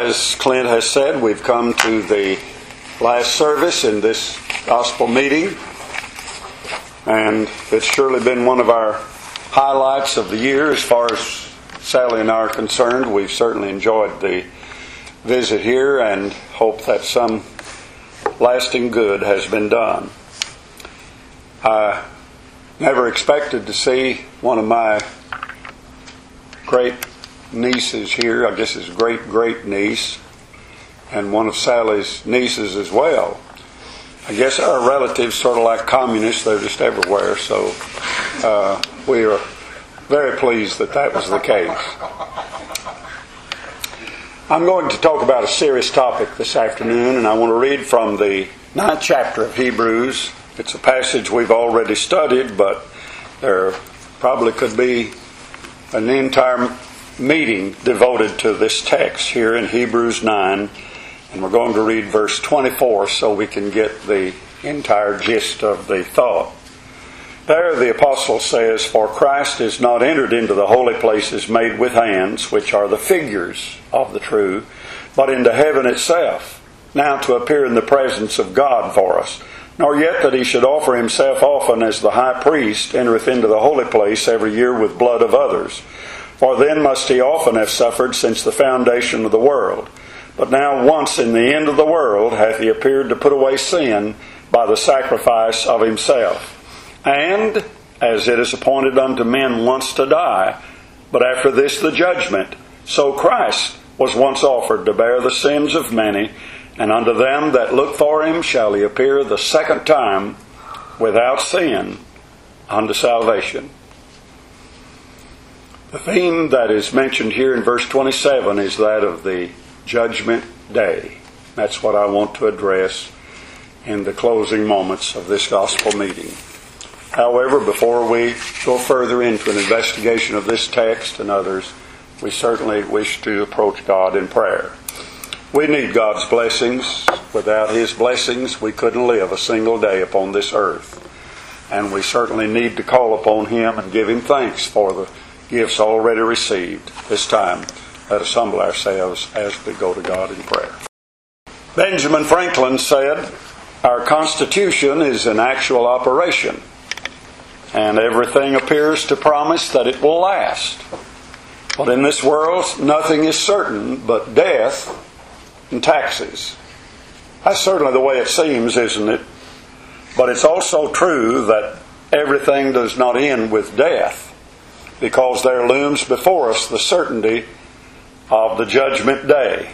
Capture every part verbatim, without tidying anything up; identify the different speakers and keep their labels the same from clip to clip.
Speaker 1: As Clint has said, we've come to the last service in this gospel meeting, and it's surely been one of our highlights of the year as far as Sally and I are concerned. We've certainly enjoyed the visit here and hope that some lasting good has been done. I never expected to see one of my great nieces here. I guess it's great great niece, and one of Sally's nieces as well. I guess our relatives sort of like communists, they're just everywhere, so uh, we are very pleased that that was the case. I'm going to talk about a serious topic this afternoon, and I want to read from the ninth chapter of Hebrews. It's a passage we've already studied, but there probably could be an entire meeting devoted to this text here in Hebrews nine, and we're going to read verse twenty-four so we can get the entire gist of the thought. There the apostle says, "For Christ is not entered into the holy places made with hands, which are the figures of the true, but into heaven itself, now to appear in the presence of God for us. Nor yet that he should offer himself often, as the high priest entereth into the holy place every year with blood of others. For then must he often have suffered since the foundation of the world. But now once in the end of the world hath he appeared to put away sin by the sacrifice of himself. And, as it is appointed unto men once to die, but after this the judgment, so Christ was once offered to bear the sins of many, and unto them that look for him shall he appear the second time without sin unto salvation." The theme that is mentioned here in verse twenty-seven is that of the judgment day. That's what I want to address in the closing moments of this gospel meeting. However, before we go further into an investigation of this text and others, we certainly wish to approach God in prayer. We need God's blessings. Without His blessings, we couldn't live a single day upon this earth. And we certainly need to call upon Him and give Him thanks for the gifts already received. This time, let us humble ourselves as we go to God in prayer. Benjamin Franklin said, "Our Constitution is in actual operation, and everything appears to promise that it will last. But in this world, nothing is certain but death and taxes." That's certainly the way it seems, isn't it? But it's also true that everything does not end with death, because there looms before us the certainty of the judgment day.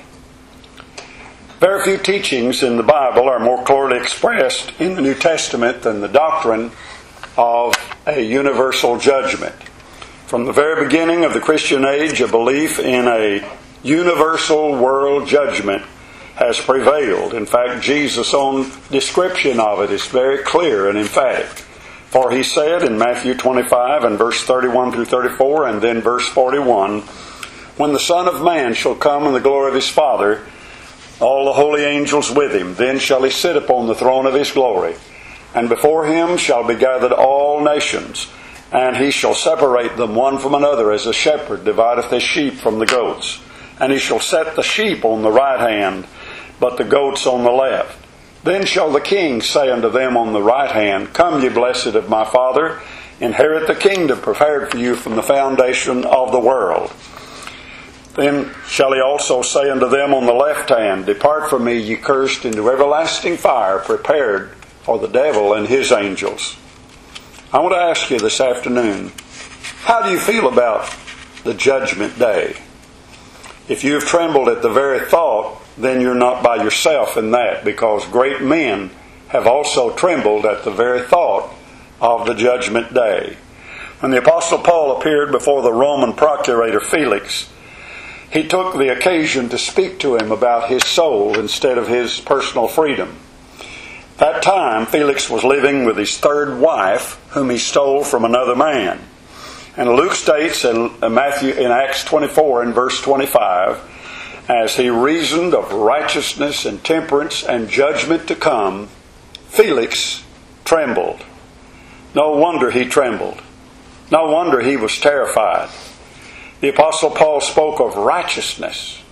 Speaker 1: Very few teachings in the Bible are more clearly expressed in the New Testament than the doctrine of a universal judgment. From the very beginning of the Christian age, a belief in a universal world judgment has prevailed. In fact, Jesus' own description of it is very clear and emphatic. For He said in Matthew twenty-five and verse thirty-one through thirty-four and then verse forty-one, "When the Son of Man shall come in the glory of His Father, all the holy angels with Him, then shall He sit upon the throne of His glory. And before Him shall be gathered all nations, and He shall separate them one from another, as a shepherd divideth his sheep from the goats. And He shall set the sheep on the right hand, but the goats on the left. Then shall the King say unto them on the right hand, Come, ye blessed of my Father, inherit the kingdom prepared for you from the foundation of the world. Then shall He also say unto them on the left hand, Depart from me, ye cursed, into everlasting fire, prepared for the devil and his angels." I want to ask you this afternoon, how do you feel about the judgment day? If you have trembled at the very thought, then you're not by yourself in that, because great men have also trembled at the very thought of the judgment day. When the Apostle Paul appeared before the Roman procurator Felix, he took the occasion to speak to him about his soul instead of his personal freedom. That time, Felix was living with his third wife, whom he stole from another man. And Luke states in Matthew, in Acts twenty-four and verse twenty-five, "As he reasoned of righteousness and temperance and judgment to come, Felix trembled." No wonder he trembled. No wonder he was terrified. The Apostle Paul spoke of righteousness.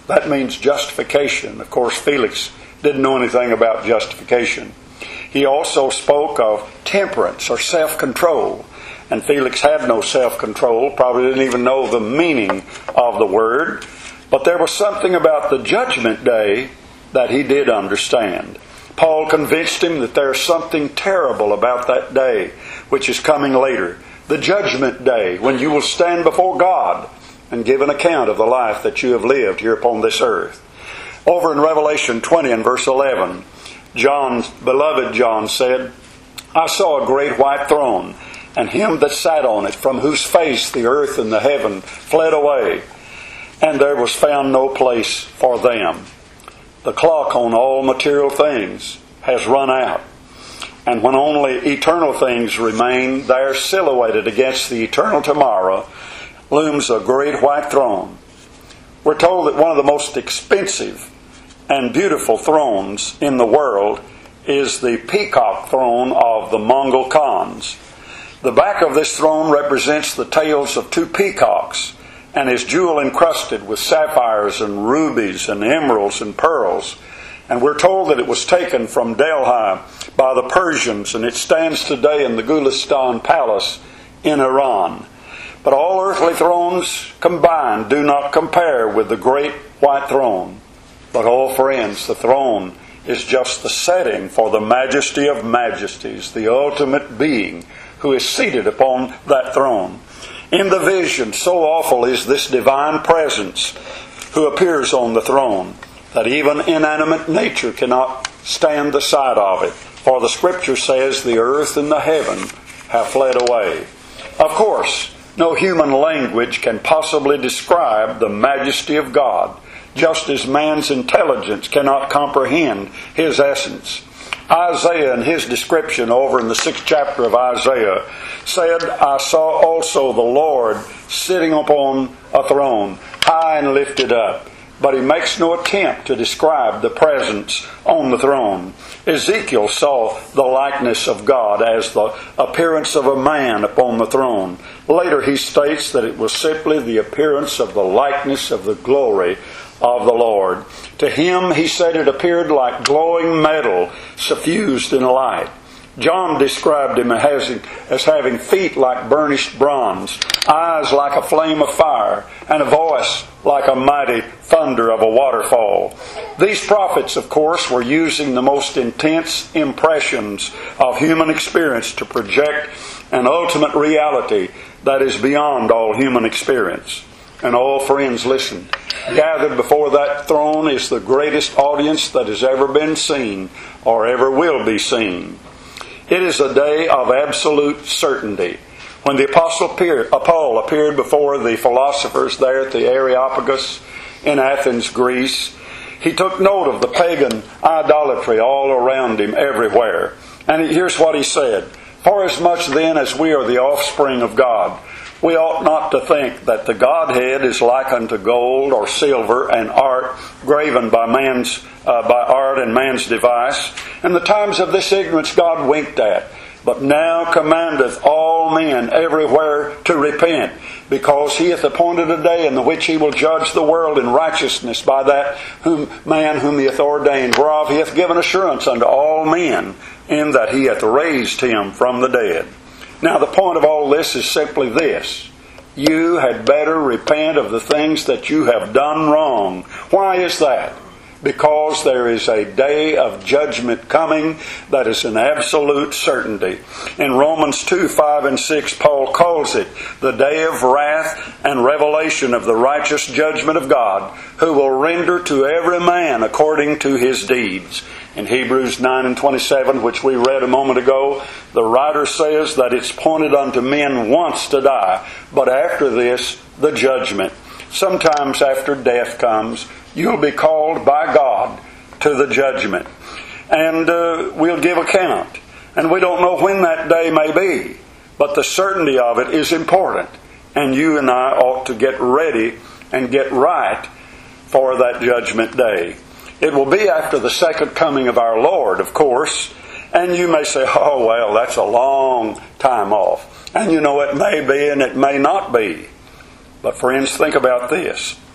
Speaker 1: That means justification. Of course, Felix didn't know anything about justification. He also spoke of temperance or self-control. And Felix had no self-control, probably didn't even know the meaning of the word. But there was something about the judgment day that he did understand. Paul convinced him that there's something terrible about that day, which is coming later. The judgment day, when you will stand before God and give an account of the life that you have lived here upon this earth. Over in Revelation twenty and verse eleven, John, beloved John said, I saw a great white throne, and him that sat on it, from whose face the earth and the heaven fled away, and there was found no place for them. The clock on all material things has run out, and when only eternal things remain, there silhouetted against the eternal tomorrow looms a great white throne. We're told that one of the most expensive and beautiful thrones in the world is the peacock throne of the Mongol Khans. The back of this throne represents the tails of two peacocks and is jewel encrusted with sapphires and rubies and emeralds and pearls. And we're told that it was taken from Delhi by the Persians, and it stands today in the Gulistan Palace in Iran. But all earthly thrones combined do not compare with the great white throne. But oh friends, the throne is just the setting for the majesty of majesties, the ultimate being who is seated upon that throne. In the vision, so awful is this divine presence who appears on the throne that even inanimate nature cannot stand the sight of it. For the Scripture says, the earth and the heaven have fled away. Of course, no human language can possibly describe the majesty of God, just as man's intelligence cannot comprehend His essence. Isaiah, in his description over in the sixth chapter of Isaiah, said, I saw also the Lord sitting upon a throne, high and lifted up. But he makes no attempt to describe the presence on the throne. Ezekiel saw the likeness of God as the appearance of a man upon the throne. Later he states that it was simply the appearance of the likeness of the glory of the Lord. To him, he said, it appeared like glowing metal suffused in light. John described him as having feet like burnished bronze, eyes like a flame of fire, and a voice like a mighty thunder of a waterfall. These prophets, of course, were using the most intense impressions of human experience to project an ultimate reality that is beyond all human experience. And all friends, listen. Gathered before that throne is the greatest audience that has ever been seen or ever will be seen. It is a day of absolute certainty. When the Apostle Paul appeared before the philosophers there at the Areopagus in Athens, Greece, he took note of the pagan idolatry all around him everywhere. And here's what he said. Forasmuch then as we are the offspring of God, we ought not to think that the Godhead is like unto gold or silver and art graven by man's uh, by art and man's device. And the times of this ignorance God winked at, but now commandeth all men everywhere to repent, because he hath appointed a day in the which he will judge the world in righteousness by that whom man whom he hath ordained, whereof he hath given assurance unto all men, in that he hath raised him from the dead. Now the point of all this is simply this. You had better repent of the things that you have done wrong. Why is that? Because there is a day of judgment coming that is an absolute certainty. In Romans two, five and six, Paul calls it the day of wrath and revelation of the righteous judgment of God, who will render to every man according to his deeds. In Hebrews nine and twenty-seven, which we read a moment ago, the writer says that it's appointed unto men once to die, but after this, the judgment. Sometimes after death comes, you'll be called by God to the judgment. And uh, we'll give account. And we don't know when that day may be, but the certainty of it is important. And you and I ought to get ready and get right for that judgment day. It will be after the second coming of our Lord, of course. And you may say, oh, well, that's a long time off. And you know, it may be and it may not be. But friends, think about this.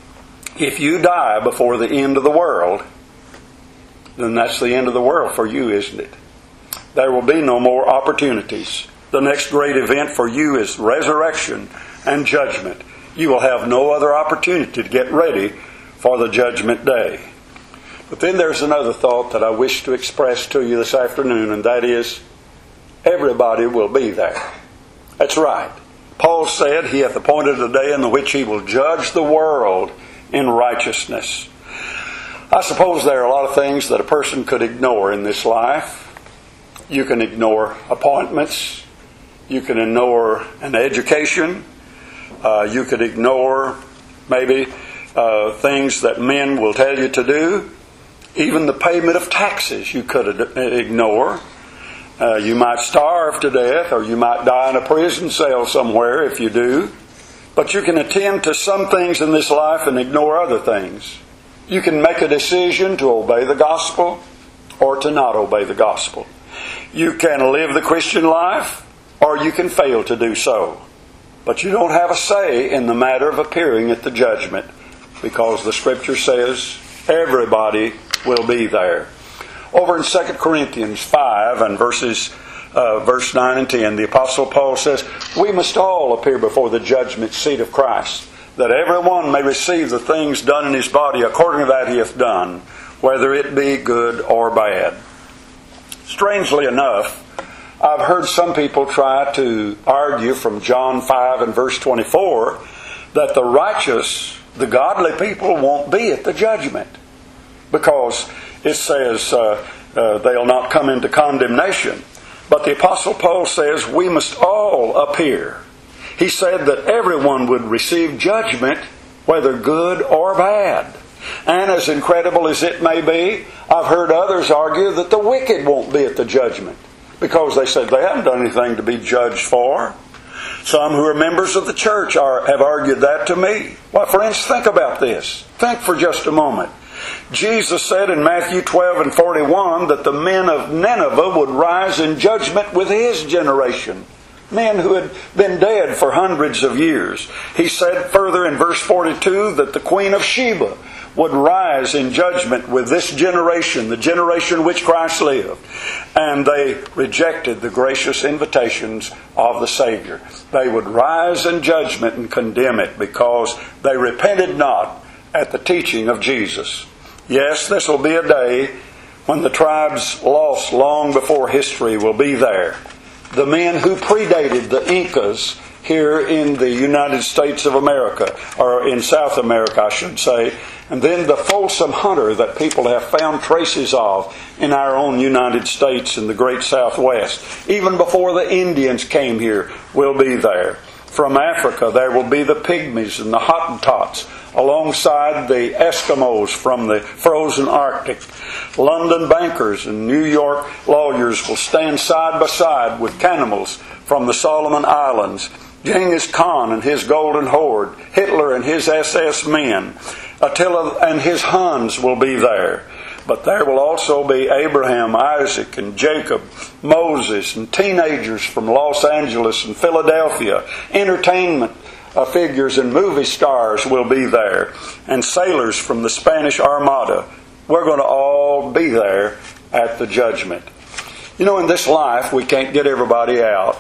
Speaker 1: If you die before the end of the world, then that's the end of the world for you, isn't it? There will be no more opportunities. The next great event for you is resurrection and judgment. You will have no other opportunity to get ready for the judgment day. But then there's another thought that I wish to express to you this afternoon, and that is, everybody will be there. That's right. Paul said he hath appointed a day in the which he will judge the world in righteousness. I suppose there are a lot of things that a person could ignore in this life. You can ignore appointments. You can ignore an education. Uh, you could ignore maybe uh, things that men will tell you to do. Even the payment of taxes you could ignore. Uh, you might starve to death, or you might die in a prison cell somewhere if you do. But you can attend to some things in this life and ignore other things. You can make a decision to obey the gospel or to not obey the gospel. You can live the Christian life or you can fail to do so. But you don't have a say in the matter of appearing at the judgment, because the Scripture says everybody will be there. Over in Second Corinthians five and verses uh, verse nine and ten, the Apostle Paul says, we must all appear before the judgment seat of Christ, that everyone may receive the things done in his body according to that he hath done, whether it be good or bad. Strangely enough, I've heard some people try to argue from John five and verse twenty-four that the righteous, the godly people, won't be at the judgment, because it says uh, uh, they'll not come into condemnation. But the Apostle Paul says we must all appear. He said that everyone would receive judgment, whether good or bad. And as incredible as it may be, I've heard others argue that the wicked won't be at the judgment, because they said they haven't done anything to be judged for. Some who are members of the church are, have argued that to me. Well, friends, think about this. Think for just a moment. Jesus said in Matthew twelve and forty-one that the men of Nineveh would rise in judgment with his generation. Men who had been dead for hundreds of years. He said further in verse forty-two that the Queen of Sheba would rise in judgment with this generation, the generation in which Christ lived. And they rejected the gracious invitations of the Savior. They would rise in judgment and condemn it because they repented not at the teaching of Jesus. Yes, this will be a day when the tribes lost long before history will be there. The men who predated the Incas here in the United States of America, or in South America, I should say, and then the Folsom Hunter that people have found traces of in our own United States in the great Southwest. Even before the Indians came here, will be there. From Africa, there will be the Pygmies and the Hottentots, alongside the Eskimos from the frozen Arctic. London bankers and New York lawyers will stand side by side with cannibals from the Solomon Islands. Genghis Khan and his golden horde, Hitler and his S S men, Attila and his Huns will be there. But there will also be Abraham, Isaac, and Jacob, Moses, and teenagers from Los Angeles and Philadelphia. Entertainment uh, figures and movie stars will be there. And sailors from the Spanish Armada. We're going to all be there at the judgment. You know, in this life, we can't get everybody out.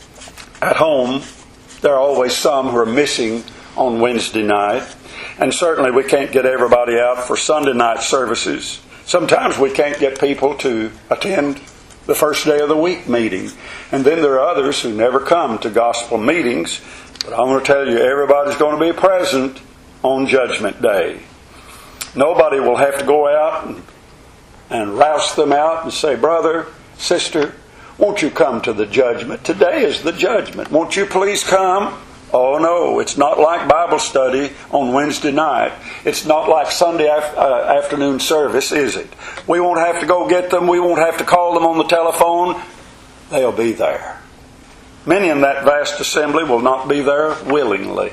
Speaker 1: At home, there are always some who are missing on Wednesday night. And certainly we can't get everybody out for Sunday night services. Sometimes we can't get people to attend the first day of the week meeting. And then there are others who never come to gospel meetings. But I want to tell you, everybody's going to be present on Judgment Day. Nobody will have to go out and, and rouse them out and say, brother, sister, won't you come to the judgment? Today is the judgment. Won't you please come? Oh no, it's not like Bible study on Wednesday night. It's not like Sunday af- uh, afternoon service, is it? We won't have to go get them. We won't have to call them on the telephone. They'll be there. Many in that vast assembly will not be there willingly.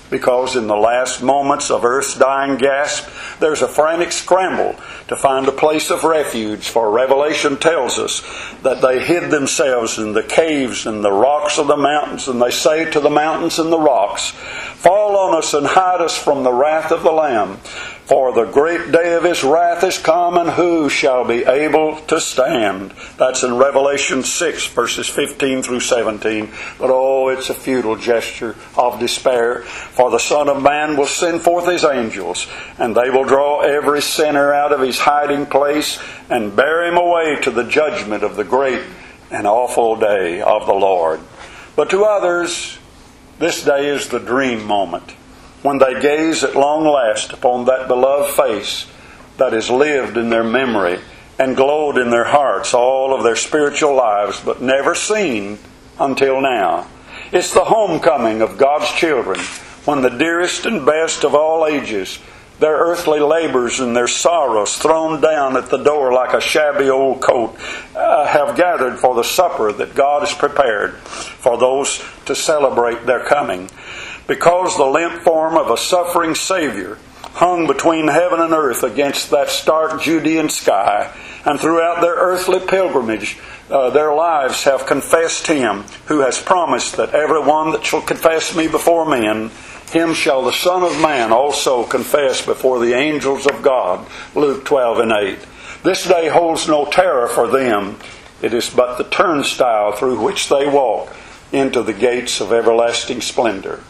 Speaker 1: because in the last moments of Earth's dying gasp, there's a frantic scramble to find a place of refuge, for Revelation tells us that they hid themselves in the caves and the rocks of the mountains, and they say to the mountains and the rocks, "Fall on us and hide us from the wrath of the Lamb. For the great day of His wrath is come, and who shall be able to stand?" That's in Revelation six, verses fifteen through seventeen. But oh, it's a futile gesture of despair. For the Son of Man will send forth His angels, and they will draw every sinner out of his hiding place, and bear him away to the judgment of the great and awful day of the Lord. But to others, this day is the dream moment, when they gaze at long last upon that beloved face that has lived in their memory and glowed in their hearts all of their spiritual lives, but never seen until now. It's the homecoming of God's children, when the dearest and best of all ages, their earthly labors and their sorrows thrown down at the door like a shabby old coat, uh, have gathered for the supper that God has prepared for those to celebrate their coming. Because the limp form of a suffering Savior hung between heaven and earth against that stark Judean sky, and throughout their earthly pilgrimage, uh, their lives have confessed Him who has promised that every one that shall confess Me before men, him shall the Son of Man also confess before the angels of God. Luke twelve and eight. This day holds no terror for them. It is but the turnstile through which they walk into the gates of everlasting splendor.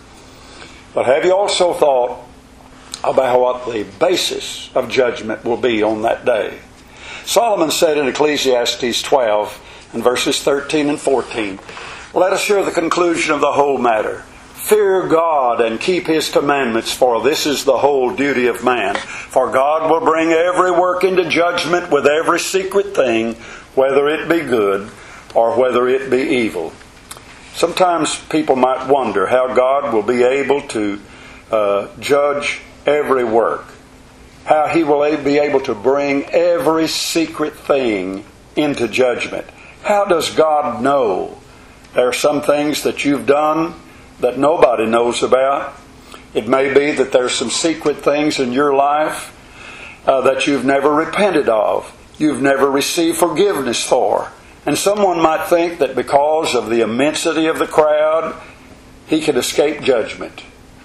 Speaker 1: But have you also thought about what the basis of judgment will be on that day? Solomon said in Ecclesiastes twelve and verses thirteen and fourteen, "Let us hear the conclusion of the whole matter. Fear God and keep His commandments, for this is the whole duty of man. For God will bring every work into judgment with every secret thing, whether it be good or whether it be evil." Sometimes people might wonder how God will be able to uh, judge every work, how He will be able to bring every secret thing into judgment. How does God know? There are some things that you've done that nobody knows about. It may be that there's some secret things in your life uh, that you've never repented of, you've never received forgiveness for. And someone might think that because of the immensity of the crowd, he could escape judgment.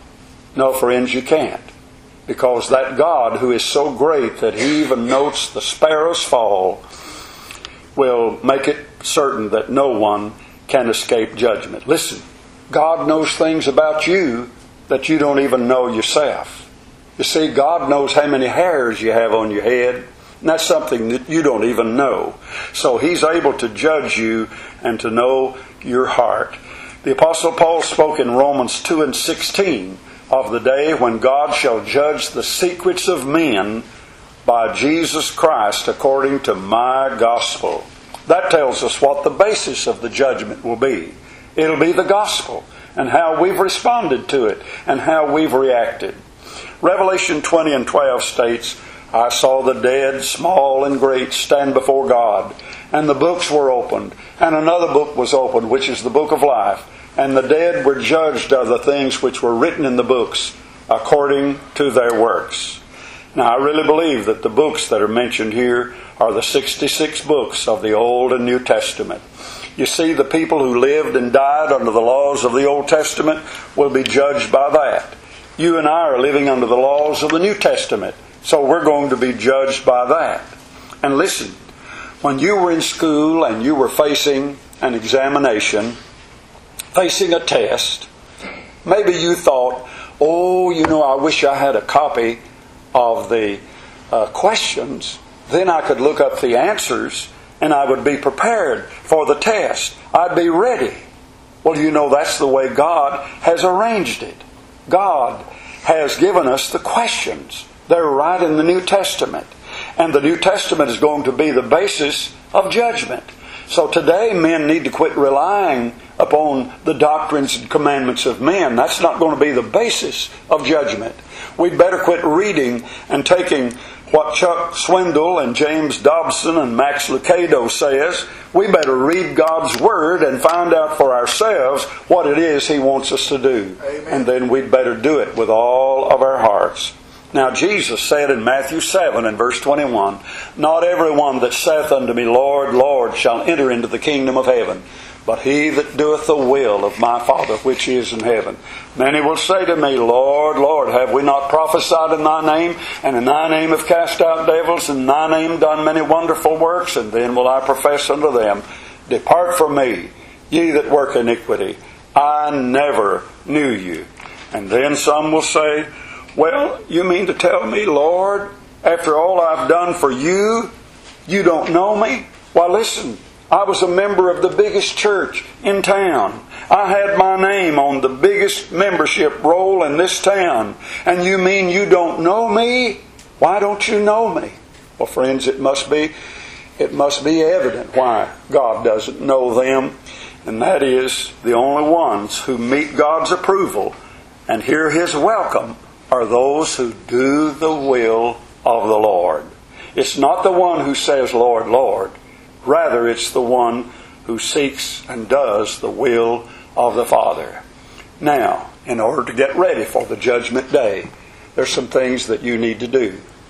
Speaker 1: No, friends, you can't. Because that God who is so great that He even notes the sparrow's fall will make it certain that no one can escape judgment. Listen, God knows things about you that you don't even know yourself. You see, God knows how many hairs you have on your head, and that's something that you don't even know. So He's able to judge you and to know your heart. The Apostle Paul spoke in Romans two and sixteen of the day when God shall judge the secrets of men by Jesus Christ according to my gospel. That tells us what the basis of the judgment will be. It'll be the gospel and how we've responded to it and how we've reacted. Revelation twenty and twelve states, "I saw the dead, small and great, stand before God, and the books were opened, and another book was opened, which is the book of life. And the dead were judged of the things which were written in the books, according to their works." Now, I really believe that the books that are mentioned here are the sixty-six books of the Old and New Testament. You see, the people who lived and died under the laws of the Old Testament will be judged by that. You and I are living under the laws of the New Testament, so we're going to be judged by that. And listen, when you were in school and you were facing an examination, facing a test, maybe you thought, oh, you know, I wish I had a copy of the uh, questions. Then I could look up the answers and I would be prepared for the test. I'd be ready. Well, you know, that's the way God has arranged it. God has given us the questions. They're right in the New Testament. And the New Testament is going to be the basis of judgment. So today men need to quit relying upon the doctrines and commandments of men. That's not going to be the basis of judgment. We'd better quit reading and taking what Chuck Swindoll and James Dobson and Max Lucado says, we better read God's Word and find out for ourselves what it is He wants us to do. Amen. And then we'd better do it with all of our hearts. Now Jesus said in Matthew seven and verse twenty-one, not everyone that saith unto me, Lord, Lord, shall enter into the kingdom of heaven, but he that doeth the will of my Father which is in heaven. Many will say to me, Lord, Lord, have we not prophesied in thy name, and in thy name have cast out devils, and in thy name done many wonderful works? And then will I profess unto them, depart from me, ye that work iniquity. I never knew you. And then some will say, well, you mean to tell me, Lord, after all I've done for you, you don't know me? Why, listen, I was a member of the biggest church in town. I had my name on the biggest membership roll in this town. And you mean you don't know me? Why don't you know me? Well, friends, it must be, it must be evident why God doesn't know them. And that is, the only ones who meet God's approval and hear His welcome are those who do the will of the Lord. It's not the one who says, Lord, Lord. Rather, it's the one who seeks and does the will of the Father. Now, in order to get ready for the judgment day, there's some things that you need to do.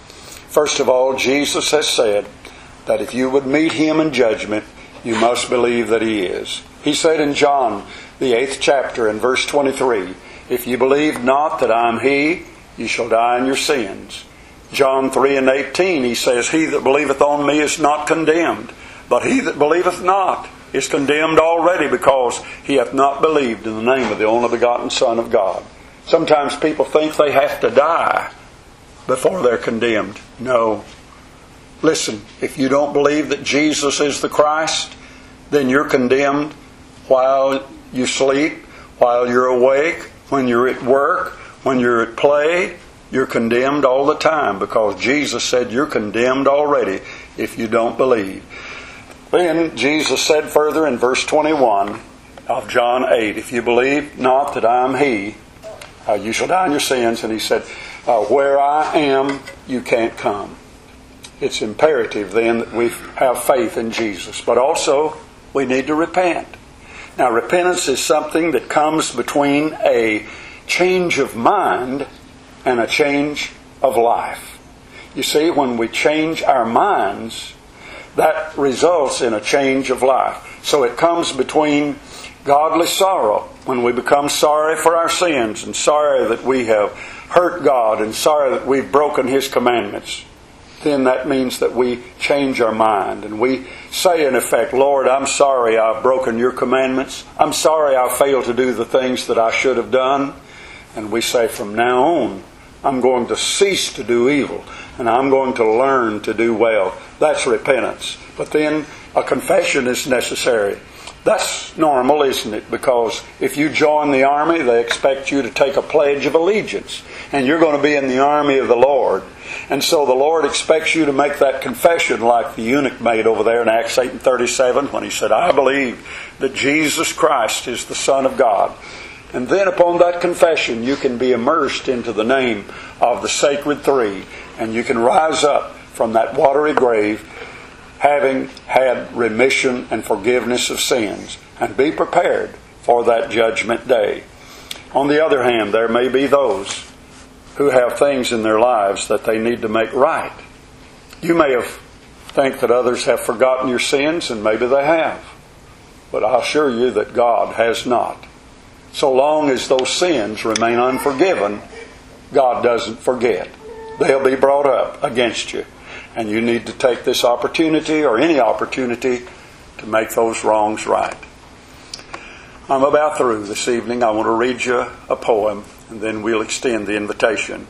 Speaker 1: First of all, Jesus has said that if you would meet Him in judgment, you must believe that He is. He said in John, the eighth chapter, in verse twenty-three, if you believe not that I am He, you shall die in your sins. John three and eighteen, He says, he that believeth on me is not condemned, but he that believeth not is condemned already, because he hath not believed in the name of the only begotten Son of God. Sometimes people think they have to die before they're condemned. No. Listen, if you don't believe that Jesus is the Christ, then you're condemned while you sleep, while you're awake, when you're at work, when you're at play. You're condemned all the time, because Jesus said you're condemned already if you don't believe. Then Jesus said further in verse twenty-one of John eight, if you believe not that I am He, uh, you shall die in your sins. And He said, uh, where I am, you can't come. It's imperative then that we have faith in Jesus. But also, we need to repent. Now, repentance is something that comes between a change of mind and a change of life. You see, when we change our minds, that results in a change of life. So it comes between godly sorrow, when we become sorry for our sins and sorry that we have hurt God and sorry that we've broken His commandments. Then that means that we change our mind and we say in effect, Lord, I'm sorry I've broken your commandments. I'm sorry I failed to do the things that I should have done. And we say, from now on, I'm going to cease to do evil, and I'm going to learn to do well. That's repentance. But then a confession is necessary. That's normal, isn't it? Because if you join the army, they expect you to take a pledge of allegiance, and you're going to be in the army of the Lord. And so the Lord expects you to make that confession like the eunuch made over there in Acts eight and thirty-seven, when he said, I believe that Jesus Christ is the Son of God. And then upon that confession, you can be immersed into the name of the Sacred Three. And you can rise up from that watery grave, having had remission and forgiveness of sins, and be prepared for that judgment day. On the other hand, there may be those who have things in their lives that they need to make right. You may have think that others have forgotten your sins, and maybe they have. But I'll assure you that God has not. So long as those sins remain unforgiven, God doesn't forget. They'll be brought up against you. And you need to take this opportunity, or any opportunity, to make those wrongs right. I'm about through this evening. I want to read you a poem, and then we'll extend the invitation.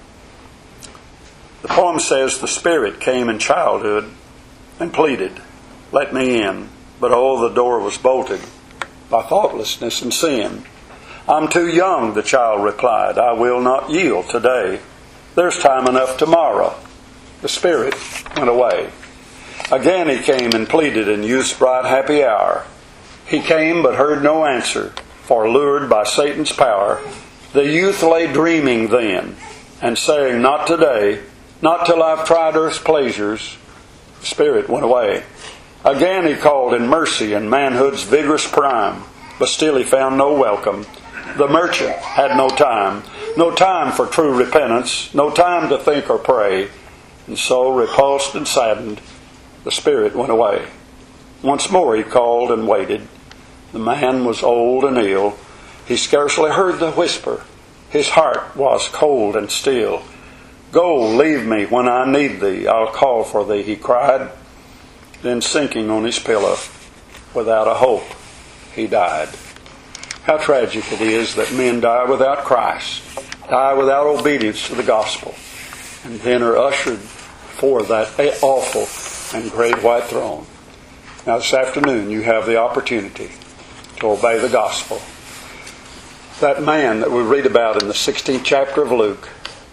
Speaker 1: The poem says, the Spirit came in childhood and pleaded, let me in. But oh, the door was bolted by thoughtlessness and sin. I'm too young, the child replied. I will not yield today. There's time enough tomorrow. The Spirit went away. Again he came and pleaded in youth's bright happy hour. He came but heard no answer, for lured by Satan's power, the youth lay dreaming then, and saying, not today, Not till I've tried earth's pleasures. The Spirit went away. Again he called in mercy in manhood's vigorous prime, but still he found no welcome. The merchant had no time, no time for true repentance, no time to think or pray, and so, repulsed and saddened, the Spirit went away. Once more he called and waited. The man was old and ill. He scarcely heard the whisper. His heart was cold and still. Go, leave me when I need thee. I'll call for thee, he cried. Then sinking on his pillow, without a hope, he died. How tragic it is that men die without Christ, die without obedience to the gospel, and then are ushered for that awful and great white throne. Now this afternoon you have the opportunity to obey the gospel. That man that we read about in the sixteenth chapter of Luke,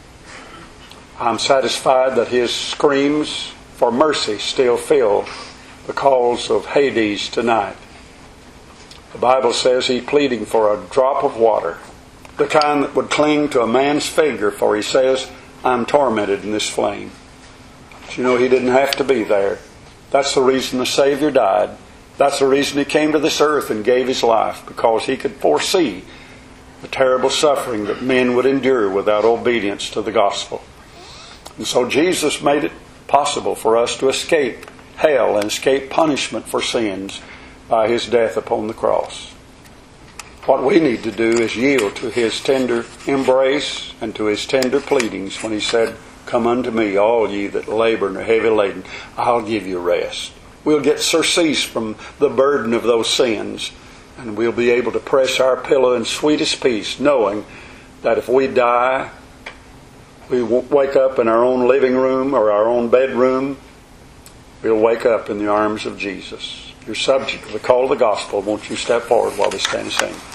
Speaker 1: I'm satisfied that his screams for mercy still fill the calls of Hades tonight. The Bible says he's pleading for a drop of water, the kind that would cling to a man's finger, for he says, I'm tormented in this flame. But you know, he didn't have to be there. That's the reason the Savior died. That's the reason he came to this earth and gave his life, because he could foresee the terrible suffering that men would endure without obedience to the gospel. And so Jesus made it possible for us to escape hell and escape punishment for sins by his death upon the cross. What we need to do is yield to his tender embrace and to his tender pleadings when he said, come unto me, all ye that labor and are heavy laden, I'll give you rest. We'll get surcease from the burden of those sins, and we'll be able to press our pillow in sweetest peace, knowing that if we die, we won't wake up in our own living room or our own bedroom. We'll wake up in the arms of Jesus. You're subject to the call of the gospel. Won't you step forward while we stand and sing?